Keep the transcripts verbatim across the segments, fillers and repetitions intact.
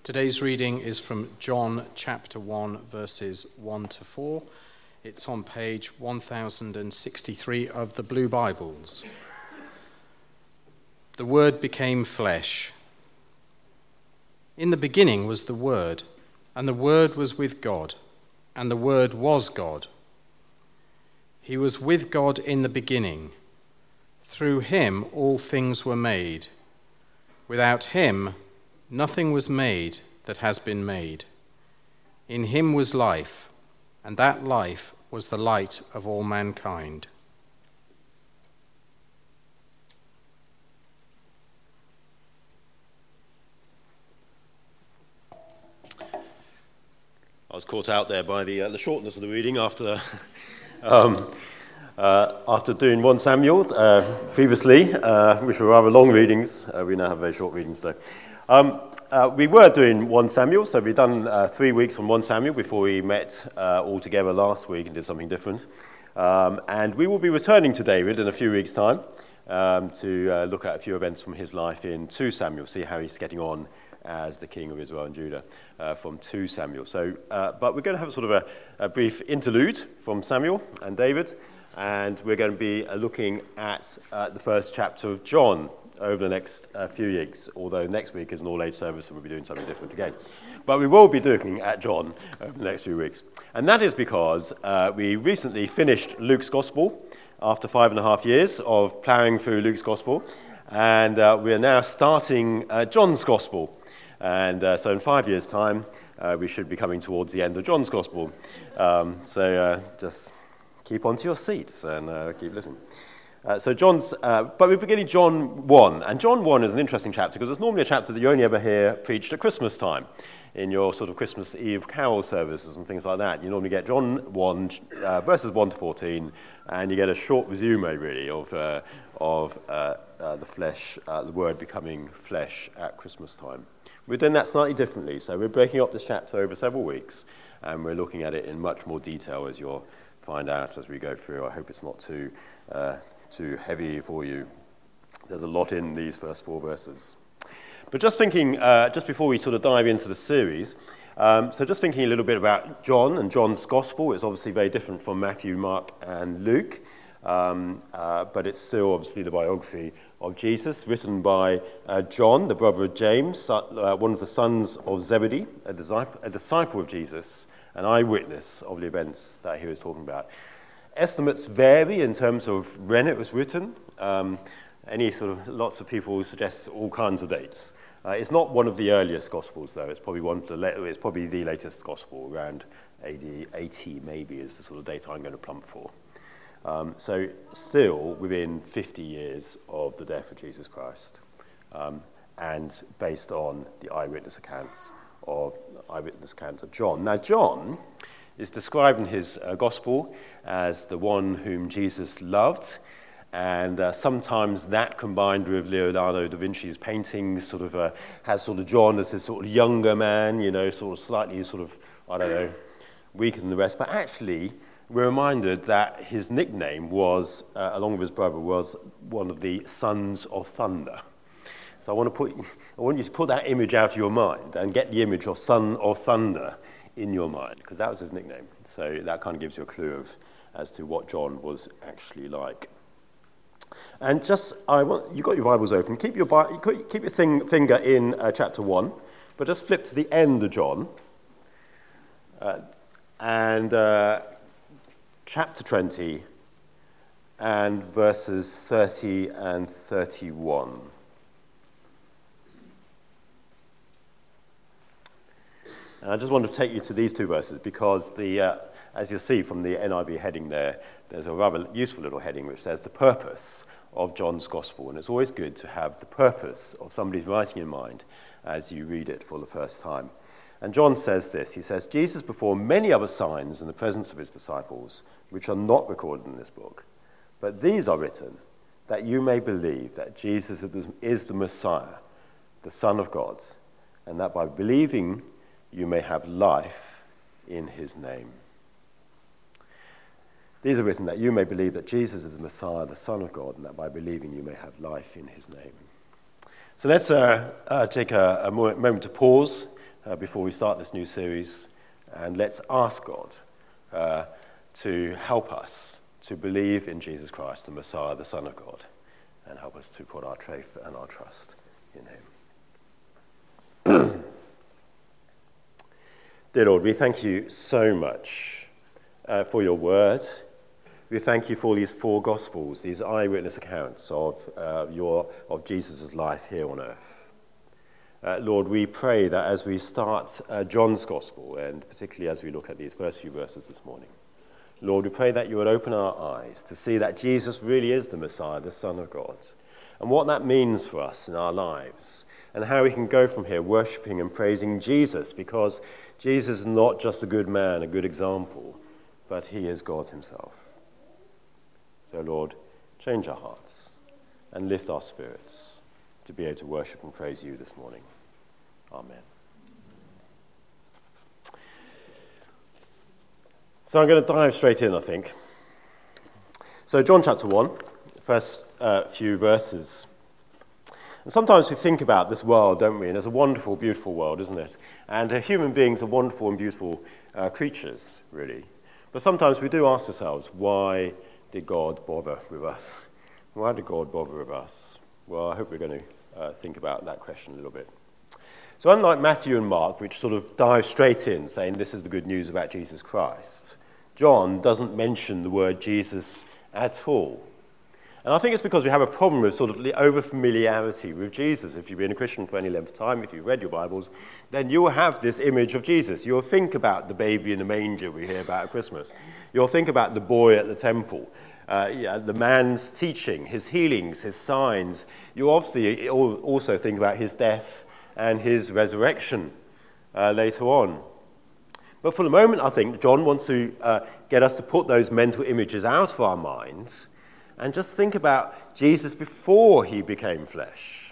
Today's reading is from John chapter one, verses one to four. It's on page one thousand sixty-three of the Blue Bibles. The Word became flesh. In the beginning was the Word, and the Word was with God, and the Word was God. He was with God in the beginning. Through him all things were made. Without him nothing was made that has been made. In him was life, and that life was the light of all mankind. I was caught out there by the uh, the shortness of the reading after um, uh, after doing First Samuel uh, previously, uh, which were rather long readings. Uh, we now have very short readings though. Um, uh, we were doing First Samuel, so we've done uh, three weeks on First Samuel before we met uh, all together last week and did something different. Um, and we will be returning to David in a few weeks' time um, to uh, look at a few events from his life in Second Samuel, see how he's getting on as the king of Israel and Judah uh, from Second Samuel. So, uh, but we're going to have a sort of a, a brief interlude from Samuel and David, and we're going to be uh, looking at uh, the first chapter of John over the next uh, few weeks, although next week is an all-age service and we'll be doing something different again. But we will be looking at John over the next few weeks. And that is because uh, we recently finished Luke's Gospel after five and a half years of ploughing through Luke's Gospel, and uh, we are now starting uh, John's Gospel. And uh, so in five years' time, uh, we should be coming towards the end of John's Gospel. Um, so uh, just keep onto your seats and uh, keep listening. Uh, so John's, uh, but we're beginning John one. And John one is an interesting chapter because it's normally a chapter that you only ever hear preached at Christmas time in your sort of Christmas Eve carol services and things like that. You normally get John one, uh, verses one to fourteen, and you get a short resume, really, of uh, of uh, uh, the flesh, uh, the Word becoming flesh at Christmas time. We're doing that slightly differently, so we're breaking up this chapter over several weeks, and we're looking at it in much more detail, as you'll find out as we go through. I hope it's not too uh, too heavy for you. There's a lot in these first four verses. But just thinking, uh, just before we sort of dive into the series, um, so just thinking a little bit about John and John's Gospel. It's obviously very different from Matthew, Mark, and Luke, um, uh, but it's still obviously the biography of Jesus, written by uh, John, the brother of James, uh, one of the sons of Zebedee, a disciple, a disciple of Jesus, an eyewitness of the events that he was talking about. Estimates vary in terms of when it was written. Um, any sort of lots of people suggest all kinds of dates. Uh, it's not one of the earliest Gospels, though. It's probably one of the la- it's probably the latest Gospel, around A D eighty, maybe, is the sort of date I'm going to plump for. Um, so still within fifty years of the death of Jesus Christ, um, and based on the eyewitness accounts of eyewitness accounts of John. Now, John is described in his uh, gospel as the one whom Jesus loved, and uh, sometimes that combined with Leonardo da Vinci's paintings sort of uh, has sort of John as this sort of younger man, you know, sort of slightly sort of, I don't know, weaker than the rest, but actually we're reminded that his nickname was, uh, along with his brother, was one of the Sons of Thunder. So I want to put, I want you to put that image out of your mind and get the image of Son of Thunder in your mind, because that was his nickname. So that kind of gives you a clue of as to what John was actually like. And just, I want you got your Bibles open. Keep your keep your thing, finger in uh, chapter one, but just flip to the end of John, uh, and uh, chapter twenty, and verses thirty and thirty-one. And I just want to take you to these two verses because, the, uh, as you'll see from the N I V heading there, there's a rather useful little heading which says the purpose of John's Gospel. And it's always good to have the purpose of somebody's writing in mind as you read it for the first time. And John says this. He says, Jesus performed many other signs in the presence of his disciples, which are not recorded in this book. But these are written that you may believe that Jesus is the Messiah, the Son of God, and that by believing you may have life in his name. These are written that you may believe that Jesus is the Messiah, the Son of God, and that by believing you may have life in his name. So let's uh, uh, take a, a moment to pause uh, before we start this new series, and let's ask God uh, to help us to believe in Jesus Christ, the Messiah, the Son of God, and help us to put our faith and our trust in him. Dear Lord, we thank you so much uh, for your word. We thank you for these four Gospels, these eyewitness accounts of uh, your of Jesus' life here on earth. Uh, Lord, we pray that as we start uh, John's Gospel, and particularly as we look at these first few verses this morning, Lord, we pray that you would open our eyes to see that Jesus really is the Messiah, the Son of God, and what that means for us in our lives, and how we can go from here worshipping and praising Jesus, because Jesus is not just a good man, a good example, but he is God himself. So, Lord, change our hearts and lift our spirits to be able to worship and praise you this morning. Amen. So I'm going to dive straight in, I think. So John chapter one, the first uh, few verses. And sometimes we think about this world, don't we? And it's a wonderful, beautiful world, isn't it? And uh, human beings are wonderful and beautiful uh, creatures, really. But sometimes we do ask ourselves, why did God bother with us? Why did God bother with us? Well, I hope we're going to uh, think about that question a little bit. So unlike Matthew and Mark, which sort of dive straight in, saying this is the good news about Jesus Christ, John doesn't mention the word Jesus at all. And I think it's because we have a problem with sort of the over-familiarity with Jesus. If you've been a Christian for any length of time, if you've read your Bibles, then you will have this image of Jesus. You'll think about the baby in the manger we hear about at Christmas. You'll think about the boy at the temple, uh, yeah, the man's teaching, his healings, his signs. You'll obviously also think about his death and his resurrection uh, later on. But for the moment, I think John wants to uh, get us to put those mental images out of our minds and just think about Jesus before he became flesh.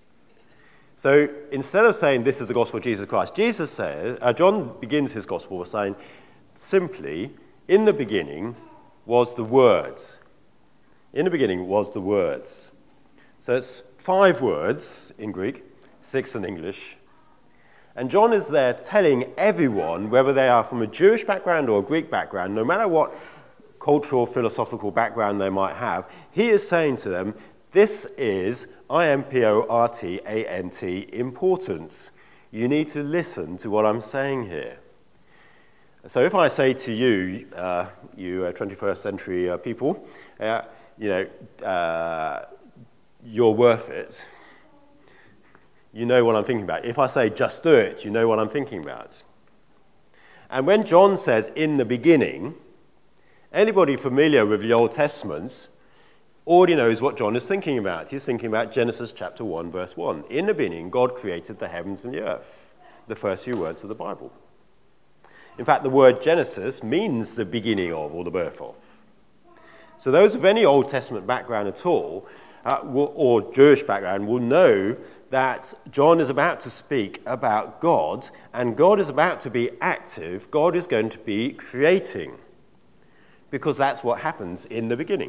So instead of saying this is the gospel of Jesus Christ, Jesus says, uh, John begins his gospel by saying simply, in the beginning was the Word. In the beginning was the words. So it's five words in Greek, six in English. And John is there telling everyone, whether they are from a Jewish background or a Greek background, no matter what cultural, philosophical background they might have, he is saying to them, this is I M P O R T A N T, important. You need to listen to what I'm saying here. So if I say to you, uh, you uh, twenty-first century uh, people, uh, you know, uh, you're worth it, you know what I'm thinking about. If I say, just do it, you know what I'm thinking about. And when John says, in the beginning, anybody familiar with the Old Testament already knows what John is thinking about. He's thinking about Genesis chapter one, verse one. In the beginning, God created the heavens and the earth, the first few words of the Bible. In fact, the word Genesis means the beginning of or the birth of. So those of any Old Testament background at all, uh, will, or Jewish background, will know that John is about to speak about God, and God is about to be active. God is going to be creating, because that's what happens in the beginning.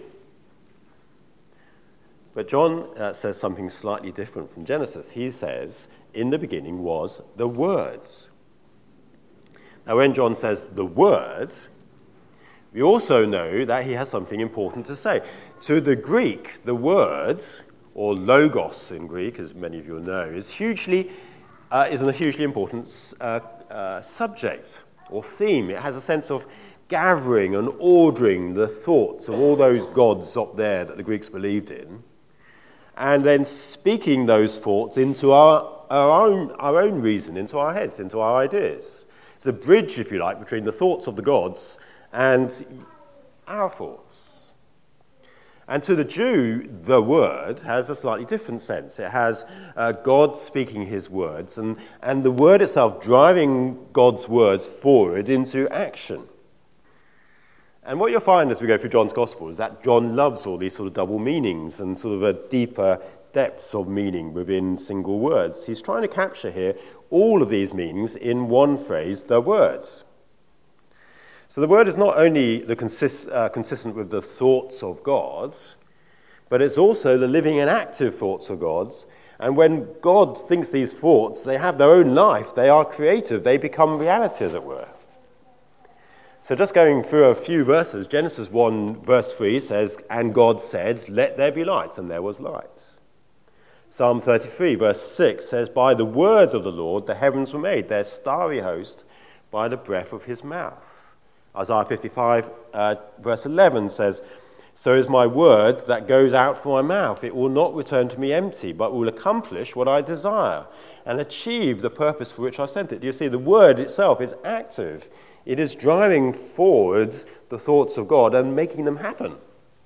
But John uh, says something slightly different from Genesis. He says, in the beginning was the Word. Now, when John says the Word, we also know that he has something important to say. To the Greek, the word, or logos in Greek, as many of you know, is hugely uh, is a hugely important uh, uh, subject or theme. It has a sense of gathering and ordering the thoughts of all those gods up there that the Greeks believed in, and then speaking those thoughts into our, our own our own reason, into our heads, into our ideas. It's a bridge, if you like, between the thoughts of the gods and our thoughts. And to the Jew, the word has a slightly different sense. It has uh, God speaking his words, and, and the word itself driving God's words forward into action. And what you'll find as we go through John's Gospel is that John loves all these sort of double meanings and sort of a deeper depths of meaning within single words. He's trying to capture here all of these meanings in one phrase, the word. So the word is not only the consist, uh, consistent with the thoughts of God, but it's also the living and active thoughts of God, And when God thinks these thoughts, they have their own life. They are creative. They become reality, as it were. So just going through a few verses, Genesis one, verse three says, "And God said, let there be light, and there was light." Psalm thirty-three, verse six says, "By the word of the Lord the heavens were made, their starry host by the breath of his mouth." Isaiah fifty-five, uh, verse eleven says, "So is my word that goes out from my mouth. It will not return to me empty, but will accomplish what I desire and achieve the purpose for which I sent it." Do you see, the word itself is active. It is driving forward the thoughts of God and making them happen.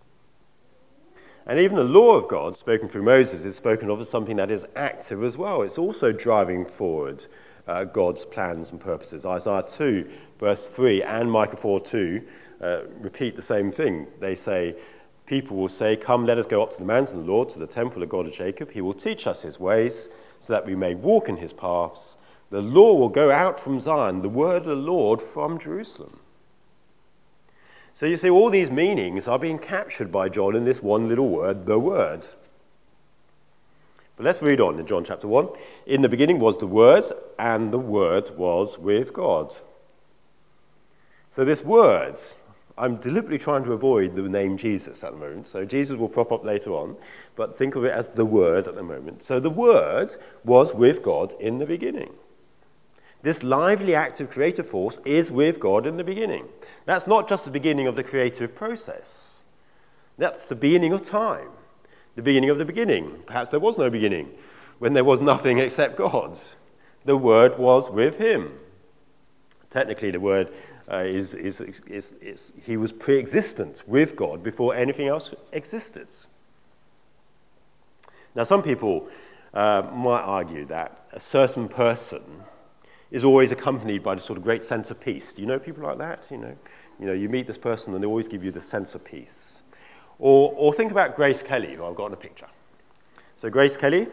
And even the law of God, spoken through Moses, is spoken of as something that is active as well. It's also driving forward uh, God's plans and purposes. Isaiah two, verse three, and Micah four two uh, repeat the same thing. They say, people will say, "Come, let us go up to the mountain of the Lord, to the temple of God of Jacob. He will teach us his ways, so that we may walk in his paths. The law will go out from Zion, the word of the Lord from Jerusalem." So you see, all these meanings are being captured by John in this one little word, the word. But let's read on in John chapter one. "In the beginning was the Word, and the Word was with God." So this word, I'm deliberately trying to avoid the name Jesus at the moment. So Jesus will prop up later on, but think of it as the Word at the moment. So the Word was with God in the beginning. This lively, active, creative force is with God in the beginning. That's not just the beginning of the creative process. That's the beginning of time, the beginning of the beginning. Perhaps there was no beginning when there was nothing except God. The Word was with him. Technically, the Word uh, is, is, is, is, he was pre-existent with God before anything else existed. Now, some people uh, might argue that a certain person is always accompanied by the sort of great sense of peace. Do you know people like that? You know, you know, you meet this person and they always give you the sense of peace. Or, or think about Grace Kelly, who I've got in a picture. So Grace Kelly,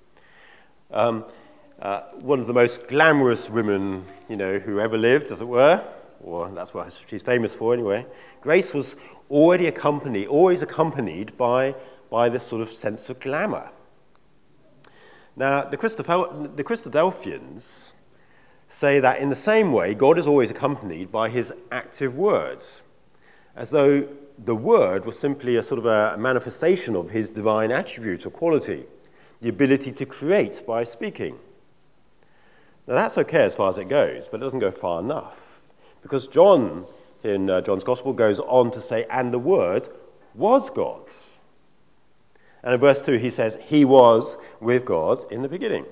um, uh, one of the most glamorous women, you know, who ever lived, as it were, or that's what she's famous for anyway. Grace was already accompanied, always accompanied by, by this sort of sense of glamour. Now, the, Christopher, the Christadelphians say that in the same way, God is always accompanied by his active words, as though the word was simply a sort of a manifestation of his divine attribute or quality, the ability to create by speaking. Now that's okay as far as it goes, but it doesn't go far enough, because John, in uh, John's Gospel, goes on to say, "And the Word was God." And in verse two, he says, "He was with God in the beginning."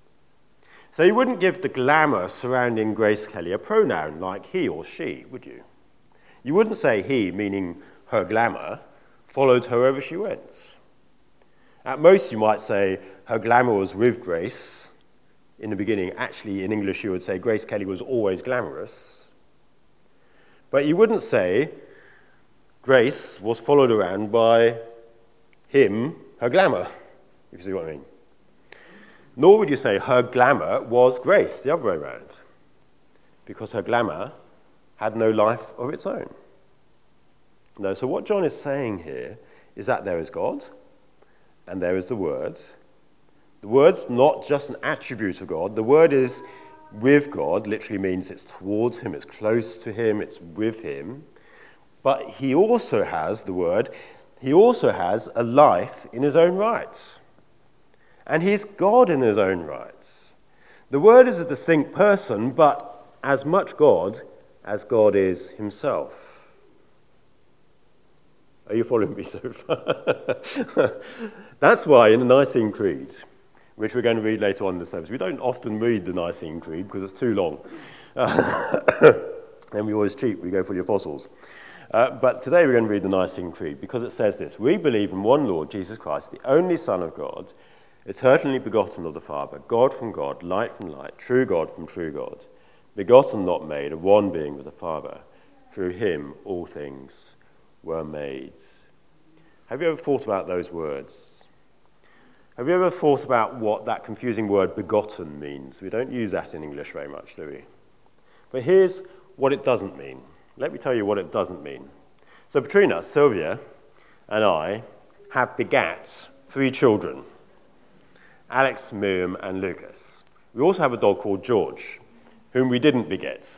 So you wouldn't give the glamour surrounding Grace Kelly a pronoun like he or she, would you? You wouldn't say he, meaning her glamour, followed her wherever she went. At most, you might say her glamour was with Grace in the beginning. Actually, in English, you would say Grace Kelly was always glamorous. But you wouldn't say Grace was followed around by him, her glamour, if you see what I mean. Nor would you say her glamour was Grace, the other way around, because her glamour had no life of its own. No, so what John is saying here is that there is God, and there is the Word. The Word's not just an attribute of God. The Word is with God, literally means it's towards him, it's close to him, it's with him. But he also has, the Word, he also has a life in his own right. And he's God in his own right. The Word is a distinct person, but as much God as God is himself. Are you following me so far? That's why in the Nicene Creed, which we're going to read later on in the service, we don't often read the Nicene Creed because it's too long. Uh, and we always cheat, we go for the apostles. Uh, but today we're going to read the Nicene Creed because it says this: "We believe in one Lord, Jesus Christ, the only Son of God, eternally begotten of the Father, God from God, light from light, true God from true God, begotten, not made, of one being with the Father. Through him all things were made." Have you ever thought about those words? Have you ever thought about what that confusing word begotten means? We don't use that in English very much, do we? But here's what it doesn't mean. Let me tell you what it doesn't mean. So Petrina, Sylvia, and I have begat three children. Alex, Miriam, and Lucas. We also have a dog called George, whom we didn't beget.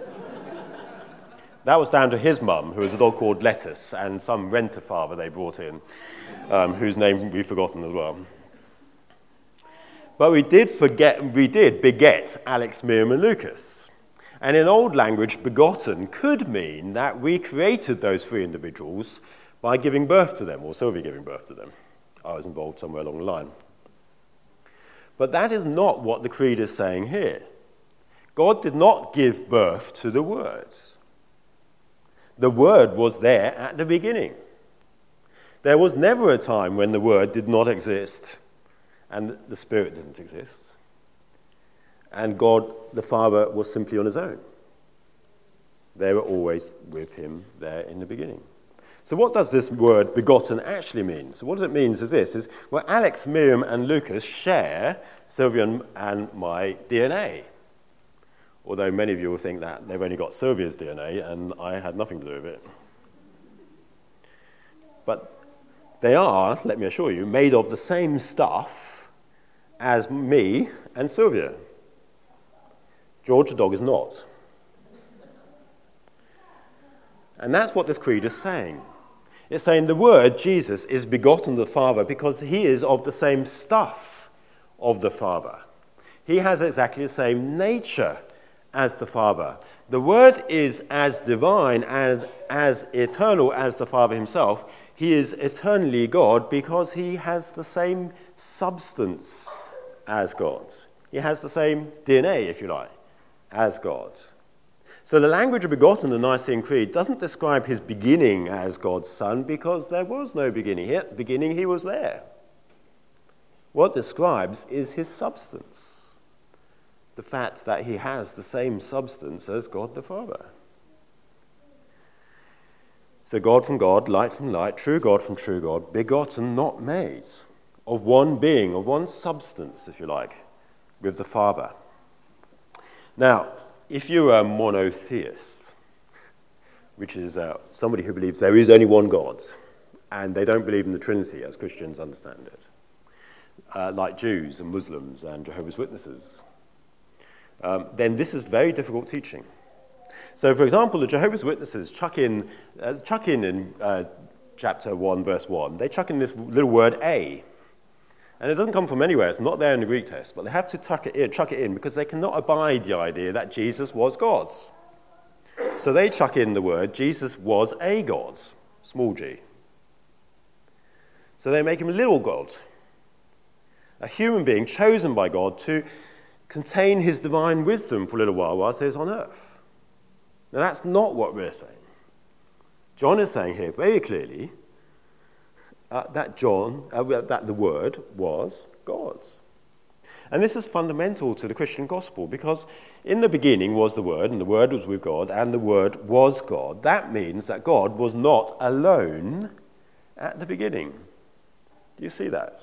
That was down to his mum, who was a dog called Lettuce, and some renter father they brought in, um, whose name we've forgotten as well. But we did forget, we did beget Alex, Miriam, and Lucas. And in old language, begotten could mean that we created those three individuals by giving birth to them, or Sylvia giving birth to them. I was involved somewhere along the line. But that is not what the Creed is saying here. God did not give birth to the Word. The Word was there at the beginning. There was never a time when the Word did not exist and the Spirit didn't exist. And God, the Father, was simply on his own. They were always with him there in the beginning. So what does this word begotten actually mean? So what it means is this, is, well, Alex, Miriam, and Lucas share Sylvia and my D N A. Although many of you will think that they've only got Sylvia's D N A, and I had nothing to do with it. But they are, let me assure you, made of the same stuff as me and Sylvia. George the dog is not. And that's what this creed is saying. It's saying the Word, Jesus, is begotten of the Father because he is of the same stuff of the Father. He has exactly the same nature as the Father. The Word is as divine, as, as eternal as the Father himself. He is eternally God because he has the same substance as God. He has the same D N A, if you like, as God. So the language of begotten in the Nicene Creed doesn't describe his beginning as God's Son because there was no beginning. At the beginning, he was there. What it describes is his substance, the fact that he has the same substance as God the Father. So God from God, light from light, true God from true God, begotten, not made, of one being, of one substance, if you like, with the Father. Now, if you're a monotheist, which is uh, somebody who believes there is only one God, and they don't believe in the Trinity as Christians understand it, uh, like Jews and Muslims and Jehovah's Witnesses, um, then this is very difficult teaching. So, for example, the Jehovah's Witnesses chuck in, uh, chuck in in uh, chapter one, verse one, they chuck in this little word a. And it doesn't come from anywhere. It's not there in the Greek text. But they have to tuck it in, chuck it in because they cannot abide the idea that Jesus was God. So they chuck in the word, Jesus was a God, small g. So they make him a little God, a human being chosen by God to contain his divine wisdom for a little while whilst he was on earth. Now that's not what we're saying. John is saying here very clearly Uh, that John, uh, that the Word was God. And this is fundamental to the Christian gospel because in the beginning was the Word, and the Word was with God, and the Word was God. That means that God was not alone at the beginning. Do you see that?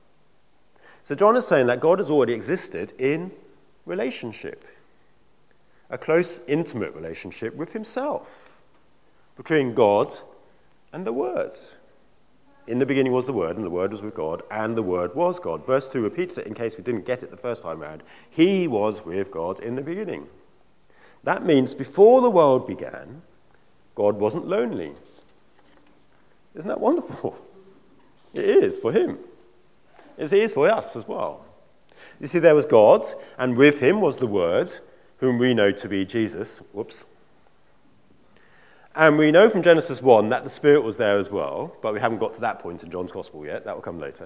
So John is saying that God has already existed in relationship, a close, intimate relationship with himself, between God and the Word. In the beginning was the Word, and the Word was with God, and the Word was God. Verse two repeats it in case we didn't get it the first time around. He was with God in the beginning. That means before the world began, God wasn't lonely. Isn't that wonderful? It is for him. It is for us as well. You see, there was God, and with him was the Word, whom we know to be Jesus. Whoops. And we know from Genesis one that the Spirit was there as well, but we haven't got to that point in John's Gospel yet. That will come later.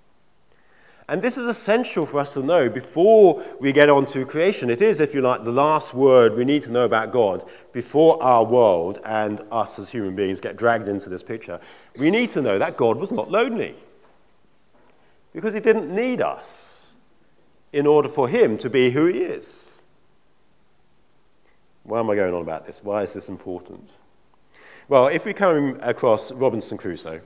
And this is essential for us to know before we get on to creation. It is, if you like, the last word we need to know about God before our world and us as human beings get dragged into this picture. We need to know that God was not lonely because he didn't need us in order for him to be who he is. Why am I going on about this? Why is this important? Well, if we come across Robinson Crusoe,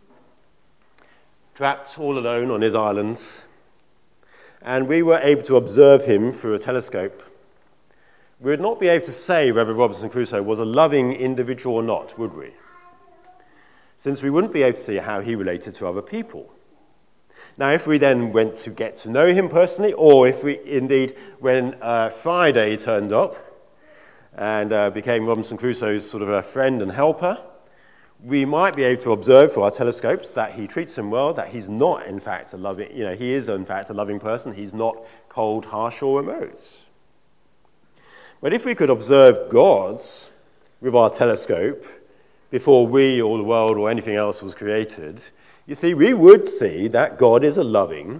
trapped all alone on his island, and we were able to observe him through a telescope, we would not be able to say whether Robinson Crusoe was a loving individual or not, would we? Since we wouldn't be able to see how he related to other people. Now, if we then went to get to know him personally, or if we indeed, when uh, Friday turned up and uh, became Robinson Crusoe's sort of a friend and helper, we might be able to observe through our telescopes that he treats him well, that he's not, in fact, a loving, you know, he is, in fact, a loving person. He's not cold, harsh, or remote. But if we could observe God with our telescope before we or the world or anything else was created, you see, we would see that God is a loving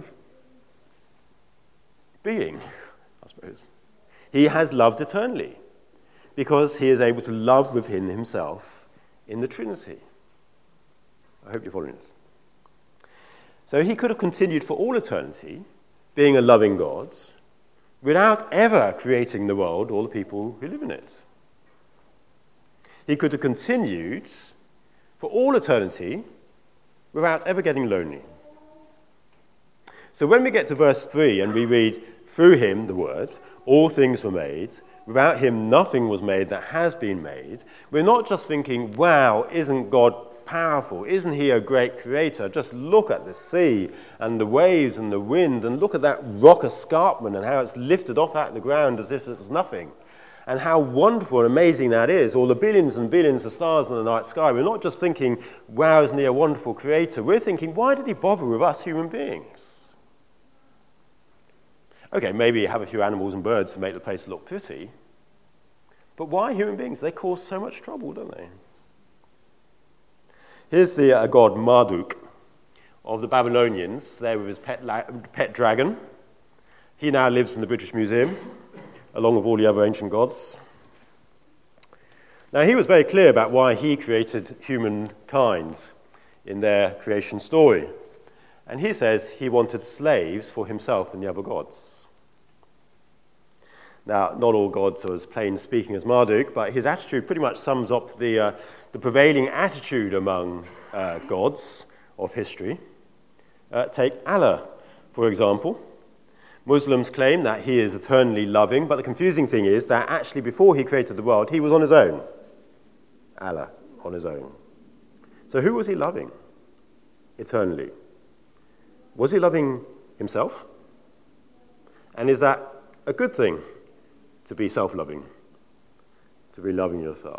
being, I suppose. He has loved eternally because he is able to love within himself in the Trinity. I hope you're following this. So he could have continued for all eternity being a loving God without ever creating the world or the people who live in it. He could have continued for all eternity without ever getting lonely. So when we get to verse three and we read, through him, the word, all things were made, without him nothing was made that has been made, we're not just thinking, wow, isn't God powerful? Isn't he a great creator? Just look at the sea and the waves and the wind, and look at that rock escarpment and how it's lifted off out of the ground as if it was nothing. And how wonderful and amazing that is, all the billions and billions of stars in the night sky. We're not just thinking, wow, isn't he a wonderful creator? We're thinking, why did he bother with us human beings? Okay, maybe have a few animals and birds to make the place look pretty. But why human beings? They cause so much trouble, don't they? Here's the uh, god Marduk of the Babylonians, there with his pet, la- pet dragon. He now lives in the British Museum, along with all the other ancient gods. Now, he was very clear about why he created humankind in their creation story. And he says he wanted slaves for himself and the other gods. Now, not all gods are as plain speaking as Marduk, but his attitude pretty much sums up the, uh, the prevailing attitude among uh, gods of history. Uh, take Allah, for example. Muslims claim that he is eternally loving, but the confusing thing is that actually before he created the world, he was on his own. Allah, on his own. So who was he loving eternally? Was he loving himself? And is that a good thing, to be self-loving, to be loving yourself?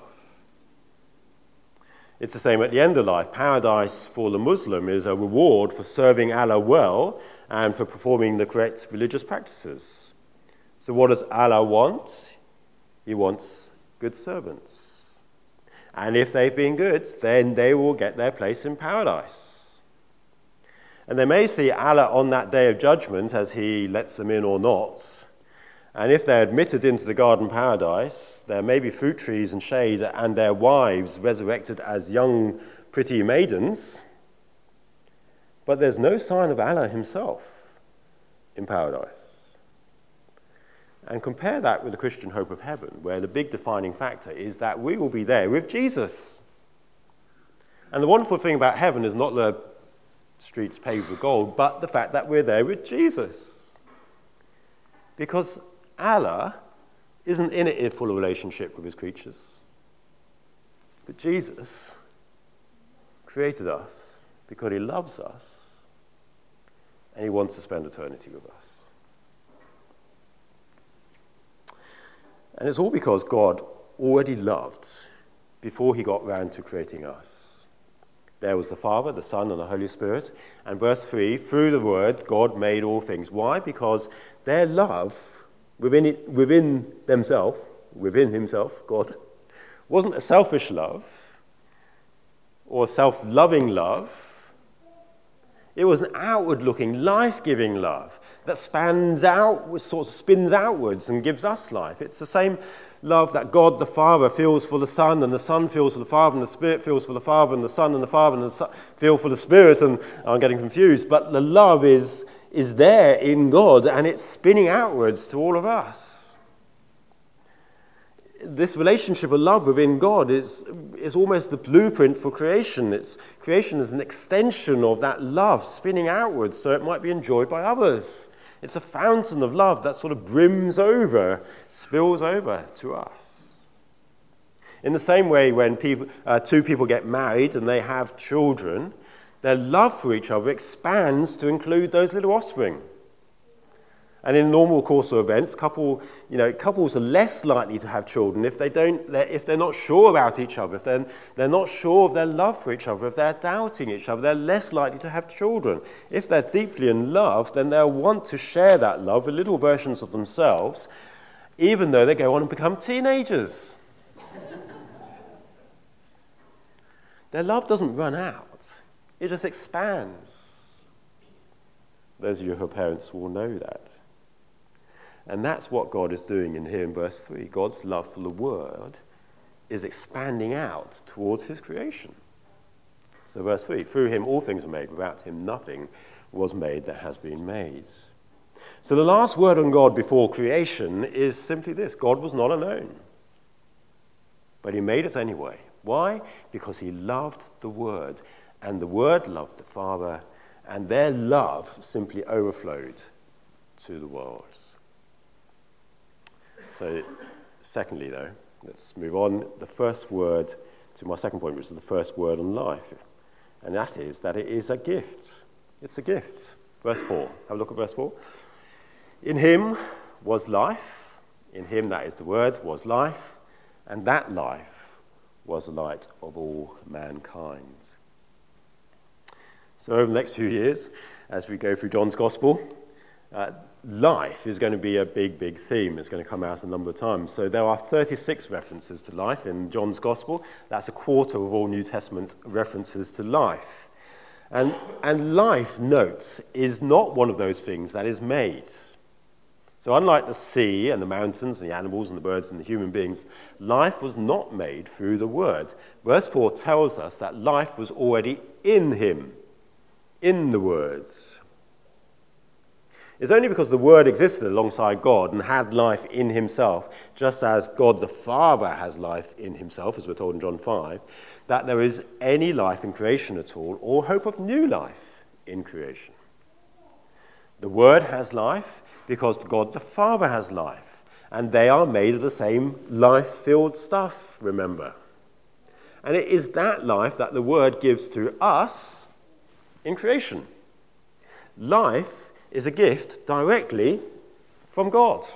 It's the same at the end of life. Paradise for the Muslim is a reward for serving Allah well and for performing the correct religious practices. So what does Allah want? He wants good servants. And if they've been good, then they will get their place in paradise. And they may see Allah on that day of judgment as he lets them in or not. And if they're admitted into the garden paradise, there may be fruit trees and shade and their wives resurrected as young, pretty maidens. But there's no sign of Allah himself in paradise. And compare that with the Christian hope of heaven, where the big defining factor is that we will be there with Jesus. And the wonderful thing about heaven is not the streets paved with gold, but the fact that we're there with Jesus. Because Allah isn't in it in full relationship with his creatures. But Jesus created us because he loves us and he wants to spend eternity with us. And it's all because God already loved before he got round to creating us. There was the Father, the Son, and the Holy Spirit. And verse three, through the Word, God made all things. Why? Because their love within it, within themselves, within himself, God, wasn't a selfish love or a self-loving love. It was an outward-looking, life-giving love that spans out, sort of spins outwards and gives us life. It's the same love that God the Father feels for the Son, and the Son feels for the Father, and the Spirit feels for the Father, and the Son and the Father and the Son feel for the Spirit, and I'm getting confused, but the love is is there in God, and it's spinning outwards to all of us. This relationship of love within God is, is almost the blueprint for creation. It's, creation is an extension of that love spinning outwards so it might be enjoyed by others. It's a fountain of love that sort of brims over, spills over to us. In the same way, when people, uh, two people get married and they have children, their love for each other expands to include those little offspring. And in the normal course of events, couple, you know, couples are less likely to have children if they don't, if they're not sure about each other, if they're, they're not sure of their love for each other, if they're doubting each other, they're less likely to have children. If they're deeply in love, then they'll want to share that love with little versions of themselves, even though they go on and become teenagers. Their love doesn't run out, it just expands. Those of you who are parents will know that. And that's what God is doing in here in verse three. God's love for the Word is expanding out towards his creation. So verse three, through him all things were made, without him nothing was made that has been made. So the last word on God before creation is simply this: God was not alone, but he made us anyway. Why? Because he loved the Word, and the Word loved the Father, and their love simply overflowed to the world. So, secondly, though, let's move on. The first word to my second point, which is the first word on life, and that is that it is a gift. It's a gift. Verse four. Have a look at verse four. In him was life. In him, that is the Word, was life, and that life was the light of all mankind. So over the next few years, as we go through John's Gospel, uh, life is going to be a big, big theme. It's going to come out a number of times. So there are thirty-six references to life in John's Gospel. That's a quarter of all New Testament references to life. And, and life, note, is not one of those things that is made. So unlike the sea and the mountains and the animals and the birds and the human beings, life was not made through the Word. Verse four tells us that life was already in him, in the words. It's only because the Word existed alongside God and had life in himself, just as God the Father has life in himself, as we're told in John five, that there is any life in creation at all, or hope of new life in creation. The Word has life because God the Father has life, and they are made of the same life-filled stuff, remember. And it is that life that the Word gives to us in creation. Life is a gift directly from God.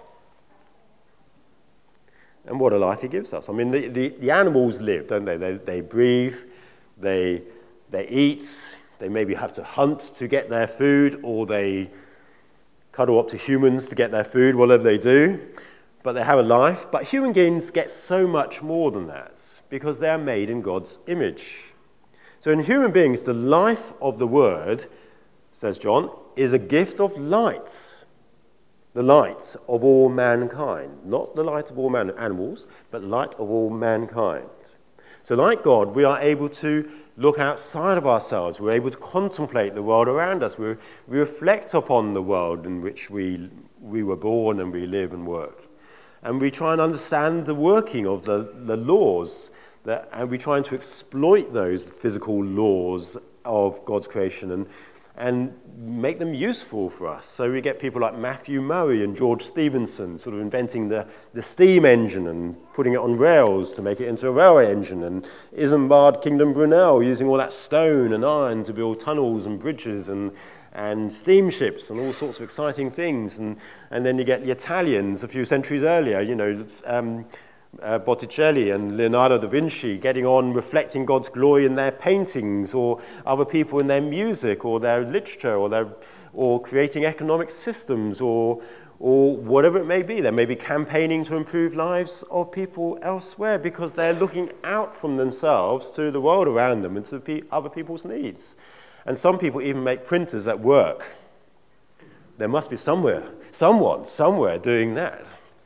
And what a life he gives us. I mean, the, the, the animals live, don't they? They, they breathe, they, they eat, they maybe have to hunt to get their food, or they cuddle up to humans to get their food, whatever they do. But they have a life. But human beings get so much more than that, because they are made in God's image. So in human beings, the life of the Word, says John, is a gift of light, the light of all mankind. Not the light of all man- animals, but the light of all mankind. So like God, we are able to look outside of ourselves. We're able to contemplate the world around us. We, we reflect upon the world in which we, we were born and we live and work. And we try and understand the working of the, the laws, that, and we try to exploit those physical laws of God's creation and and make them useful for us. So we get people like Matthew Murray and George Stephenson sort of inventing the, the steam engine and putting it on rails to make it into a railway engine, and Isambard Kingdom Brunel using all that stone and iron to build tunnels and bridges and, and steamships and all sorts of exciting things. And, and then you get the Italians a few centuries earlier, you know, um, Uh, Botticelli and Leonardo da Vinci getting on reflecting God's glory in their paintings, or other people in their music or their literature, or their, or creating economic systems, or or whatever it may be. They may be campaigning to improve lives of people elsewhere because they're looking out from themselves to the world around them and to pe- other people's needs. And some people even make printers at work. There must be somewhere, someone, somewhere doing that.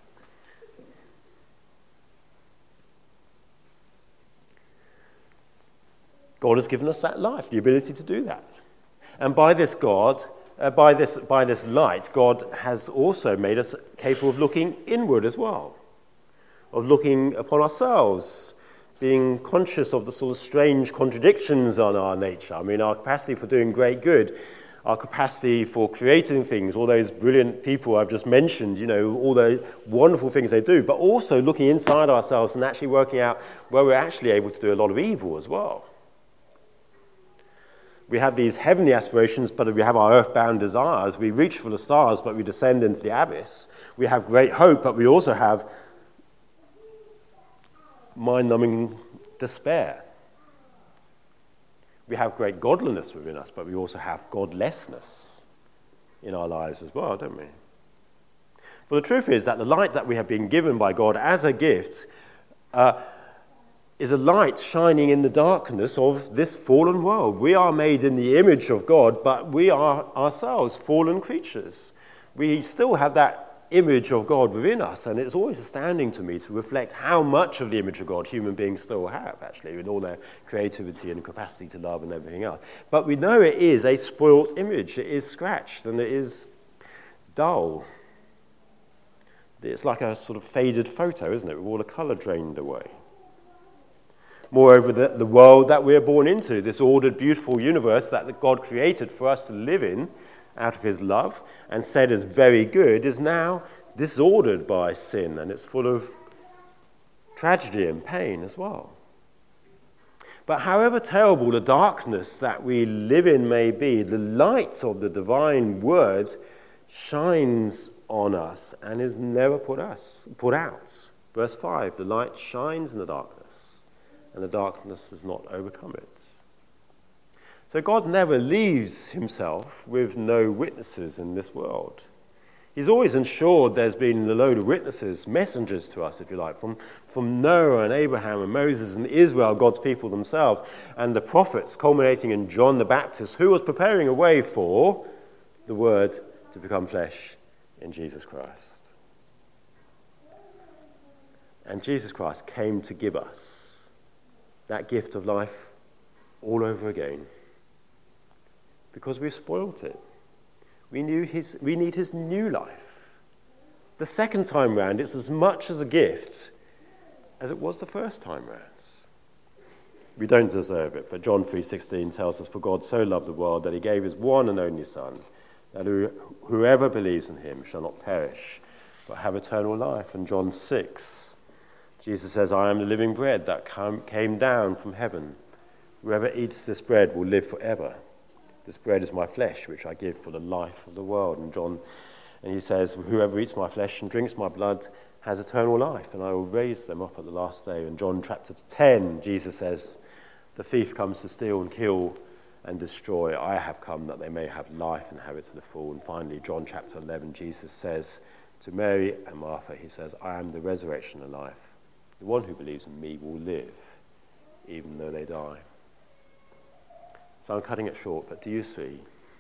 God has given us that life, the ability to do that. And by this God, uh, by this by this light, God has also made us capable of looking inward as well, of looking upon ourselves, being conscious of the sort of strange contradictions on our nature. I mean, our capacity for doing great good, our capacity for creating things, all those brilliant people I've just mentioned, you know, all the wonderful things they do, but also looking inside ourselves and actually working out where we're actually able to do a lot of evil as well. We have these heavenly aspirations, but we have our earthbound desires. We reach for the stars, but we descend into the abyss. We have great hope, but we also have mind-numbing despair. We have great godliness within us, but we also have godlessness in our lives as well, don't we? But the truth is that the light that we have been given by God as a gift uh, is a light shining in the darkness of this fallen world. We are made in the image of God, but we are ourselves fallen creatures. We still have that image of God within us, and it's always astounding to me to reflect how much of the image of God human beings still have, actually, in all their creativity and capacity to love and everything else. But we know it is a spoilt image. It is scratched and it is dull. It's like a sort of faded photo, isn't it, with all the colour drained away. Moreover, the, the world that we're born into, this ordered, beautiful universe that God created for us to live in, out of his love, and said is very good, is now disordered by sin, and it's full of tragedy and pain as well. But however terrible the darkness that we live in may be, the light of the divine word shines on us and is never put us put out. Verse five, the light shines in the darkness, and the darkness has not overcome it. So God never leaves himself with no witnesses in this world. He's always ensured there's been a load of witnesses, messengers to us, if you like, from, from Noah and Abraham and Moses and Israel, God's people themselves, and the prophets, culminating in John the Baptist, who was preparing a way for the Word to become flesh in Jesus Christ. And Jesus Christ came to give us that gift of life all over again, because we've spoilt it. We, knew his, we need his new life. The second time round, it's as much as a gift as it was the first time round. We don't deserve it, but John three sixteen tells us, "For God so loved the world that he gave his one and only Son, that whoever believes in him shall not perish, but have eternal life." And John six, Jesus says, "I am the living bread that came down from heaven. Whoever eats this bread will live forever. This bread is my flesh, which I give for the life of the world." And John, and he says, "Whoever eats my flesh and drinks my blood has eternal life, and I will raise them up at the last day." And John chapter ten, Jesus says, "The thief comes to steal and kill and destroy. I have come that they may have life and have it to the full." And finally, John chapter eleven, Jesus says to Mary and Martha, he says, "I am the resurrection and life. The one who believes in me will live, even though they die." So I'm cutting it short, but do you see?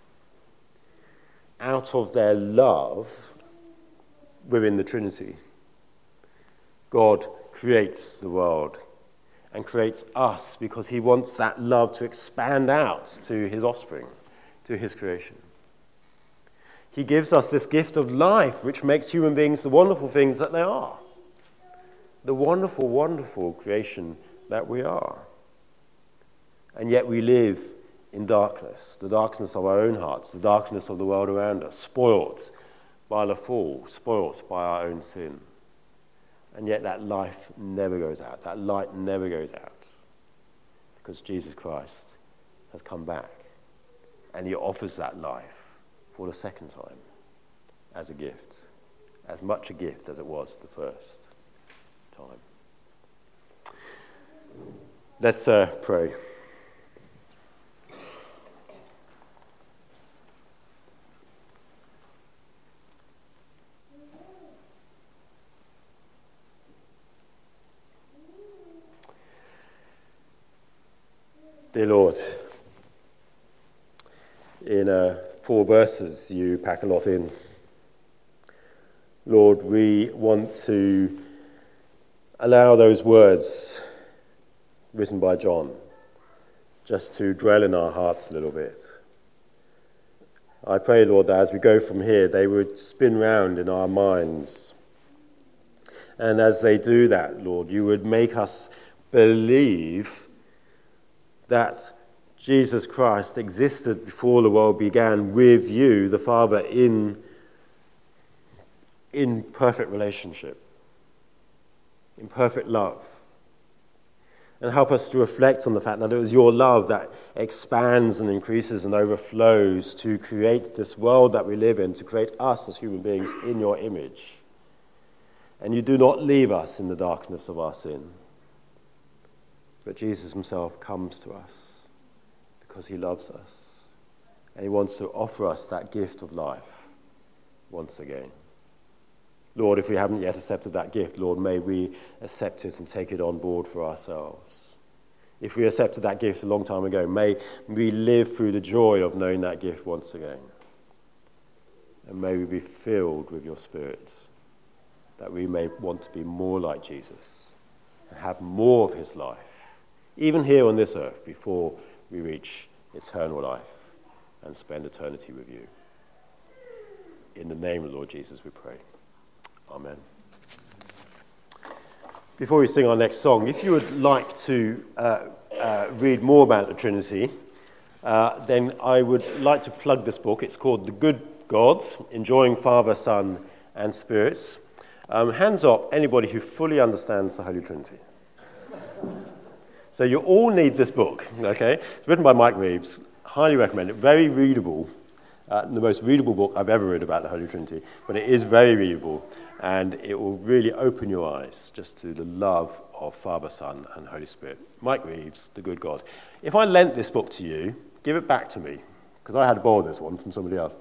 Out of their love within the Trinity, God creates the world and creates us because he wants that love to expand out to his offspring, to his creation. He gives us this gift of life, which makes human beings the wonderful things that they are. The wonderful, wonderful creation that we are. And yet we live in darkness, the darkness of our own hearts, the darkness of the world around us, spoilt by the fall, spoilt by our own sin. And yet that life never goes out, that light never goes out, because Jesus Christ has come back, and he offers that life for the second time as a gift, as much a gift as it was the first time. Let's uh, pray. Dear Lord, in uh, four verses you pack a lot in. Lord, we want to allow those words written by John just to dwell in our hearts a little bit. I pray, Lord, that as we go from here, they would spin round in our minds. And as they do that, Lord, you would make us believe that Jesus Christ existed before the world began with you, the Father, in, in perfect relationship, in perfect love. And help us to reflect on the fact that it was your love that expands and increases and overflows to create this world that we live in, to create us as human beings in your image. And you do not leave us in the darkness of our sin. But Jesus himself comes to us because he loves us. And he wants to offer us that gift of life once again. Lord, if we haven't yet accepted that gift, Lord, may we accept it and take it on board for ourselves. If we accepted that gift a long time ago, may we live through the joy of knowing that gift once again. And may we be filled with your Spirit, that we may want to be more like Jesus and have more of his life, even here on this earth, before we reach eternal life and spend eternity with you. In the name of the Lord Jesus, we pray. Amen. Before we sing our next song, if you would like to uh, uh, read more about the Trinity, uh, then I would like to plug this book. It's called The Good Gods, Enjoying Father, Son, and Spirit. Um, hands up, anybody who fully understands the Holy Trinity. So you all need this book, okay? It's written by Mike Reeves. Highly recommend it. Very readable. Uh, the most readable book I've ever read about the Holy Trinity. But it is very readable. And it will really open your eyes just to the love of Father, Son, and Holy Spirit. Mike Reeves, The Good God. If I lent this book to you, give it back to me, because I had to borrow this one from somebody else.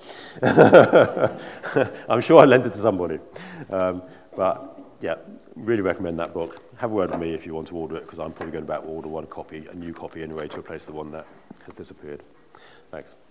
I'm sure I lent it to somebody. Um, but, yeah, really recommend that book. Have a word with me if you want to order it, because I'm probably going to about order one copy, a new copy anyway, to replace the one that has disappeared. Thanks.